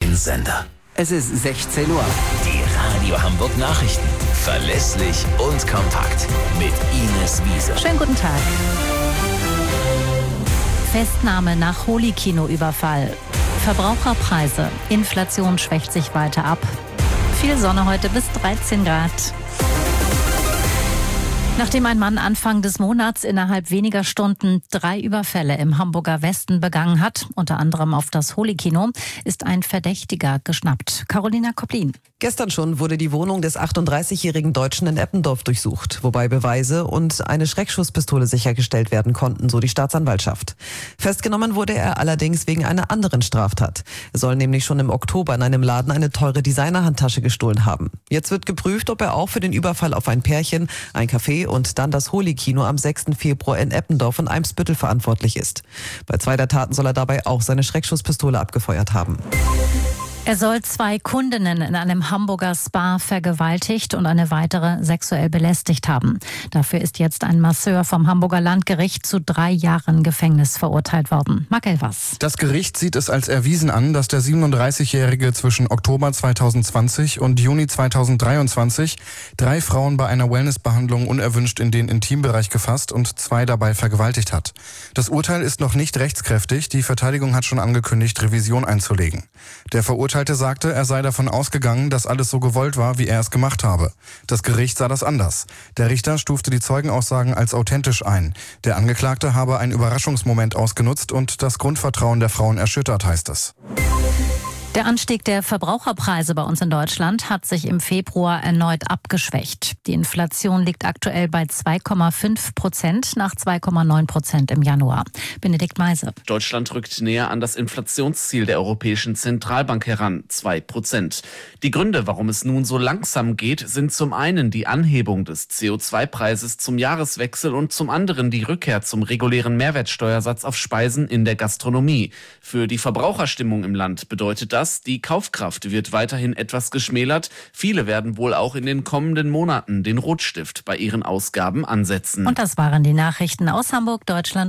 ein Sender. Es ist 16 Uhr. Die Radio Hamburg Nachrichten. Verlässlich und kompakt. Mit Ines Wiese. Schönen guten Tag. Festnahme nach Holy-Kino-Überfall. Verbraucherpreise. Inflation schwächt sich weiter ab. Viel Sonne heute bis 13 Grad. Nachdem ein Mann Anfang des Monats innerhalb weniger Stunden 3 Überfälle im Hamburger Westen begangen hat, unter anderem auf das Holy-Kino, ist ein Verdächtiger geschnappt. Carolina Koplin. Gestern schon wurde die Wohnung des 38-jährigen Deutschen in Eppendorf durchsucht, wobei Beweise und eine Schreckschusspistole sichergestellt werden konnten, so die Staatsanwaltschaft. Festgenommen wurde er allerdings wegen einer anderen Straftat. Er soll nämlich schon im Oktober in einem Laden eine teure Designerhandtasche gestohlen haben. Jetzt wird geprüft, ob er auch für den Überfall auf ein Pärchen, ein Café und dann das Holy-Kino am 6. Februar in Eppendorf und Eimsbüttel verantwortlich ist. Bei 2 der Taten soll er dabei auch seine Schreckschusspistole abgefeuert haben. Er soll 2 Kundinnen in einem Hamburger Spa vergewaltigt und eine weitere sexuell belästigt haben. Dafür ist jetzt ein Masseur vom Hamburger Landgericht zu 3 Jahren Gefängnis verurteilt worden. Marc Elvers. Das Gericht sieht es als erwiesen an, dass der 37-Jährige zwischen Oktober 2020 und Juni 2023 3 Frauen bei einer Wellnessbehandlung unerwünscht in den Intimbereich gefasst und 2 dabei vergewaltigt hat. Das Urteil ist noch nicht rechtskräftig. Die Verteidigung hat schon angekündigt, Revision einzulegen. Der Verurteilte sagte, er sei davon ausgegangen, dass alles so gewollt war, wie er es gemacht habe. Das Gericht sah das anders. Der Richter stufte die Zeugenaussagen als authentisch ein. Der Angeklagte habe einen Überraschungsmoment ausgenutzt und das Grundvertrauen der Frauen erschüttert, heißt es. Der Anstieg der Verbraucherpreise bei uns in Deutschland hat sich im Februar erneut abgeschwächt. Die Inflation liegt aktuell bei 2,5% nach 2,9% im Januar. Benedikt Meise. Deutschland rückt näher an das Inflationsziel der Europäischen Zentralbank heran, 2%. Die Gründe, warum es nun so langsam geht, sind zum einen die Anhebung des CO2-Preises zum Jahreswechsel und zum anderen die Rückkehr zum regulären Mehrwertsteuersatz auf Speisen in der Gastronomie. Für die Verbraucherstimmung im Land bedeutet das, die Kaufkraft wird weiterhin etwas geschmälert. Viele werden wohl auch in den kommenden Monaten den Rotstift bei ihren Ausgaben ansetzen. Und das waren die Nachrichten aus Hamburg, Deutschland.